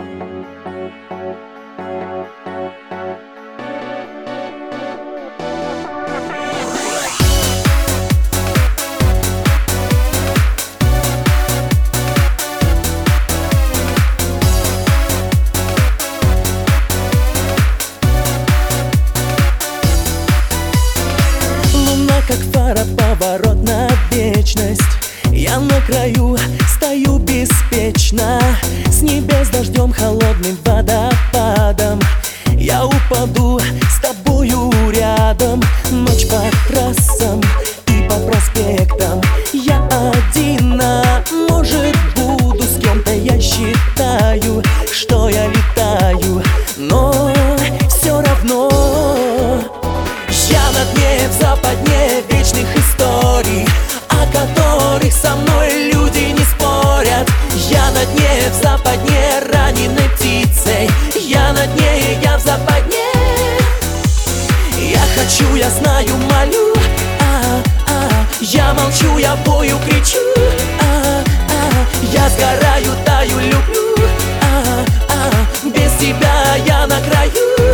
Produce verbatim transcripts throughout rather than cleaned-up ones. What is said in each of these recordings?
Как фара, поворот на вечность. Я на краю стою беспечно. С небес дождем, холодным водопадом. Я упаду с тобою рядом. Ночь по трассам и по проспектам. Я один, а может буду с кем-то. Я считаю, что я летаю, но все равно я на дне, в западне вечных историй, о которых со мной люди не спорят. Я на дне, в западне раненой птицей. Я на дне, я в западне. Я хочу, я знаю, молю, а, а, я молчу, я бою, кричу, а, а, я сгораю, таю, люблю, а, а, без тебя я на краю.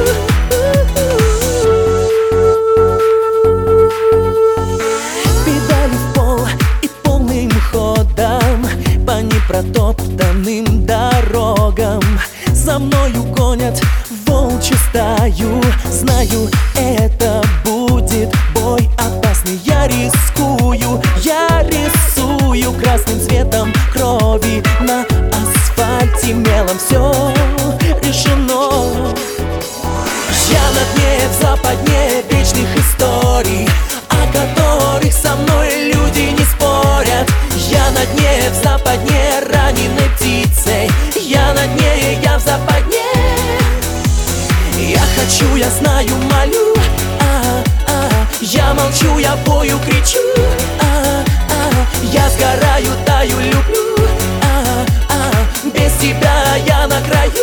Протоптанным дорогам за мною гонят волчью стаю. Знаю, это будет бой опасный. Я рискую, я рисую красным цветом крови на асфальте мелом. Все решено. Я на дне, в западне вечных историй, о которых со мной люди не спорят. Я на дне, в западне раненой птицей. Я на дне, я в западне. Я хочу, я знаю, молю, а, а, я молчу, я бою, кричу, а, а, я сгораю, таю, люблю, а, а, без тебя я на краю.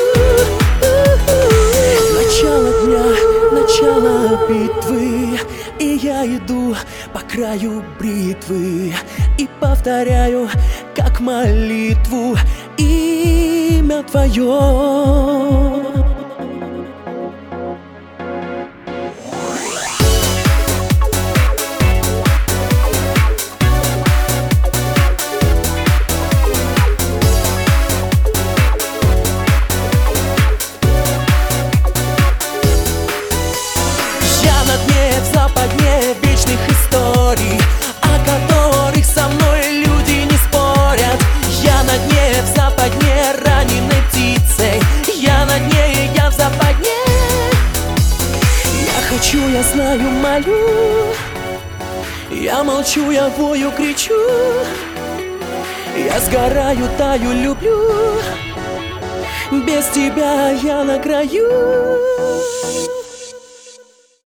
Начало дня, начало битвы, и я иду по краю бритвы и повторяю, как молитву, имя Твое. Я на дне, в западне вечных историй, о которых со мной люди не спорят. Я на дне, в западне раненой птицей. Я на дне, я в западне. Я хочу, я знаю, молю, я молчу, я вою, кричу, я сгораю, таю, люблю, без тебя я на краю.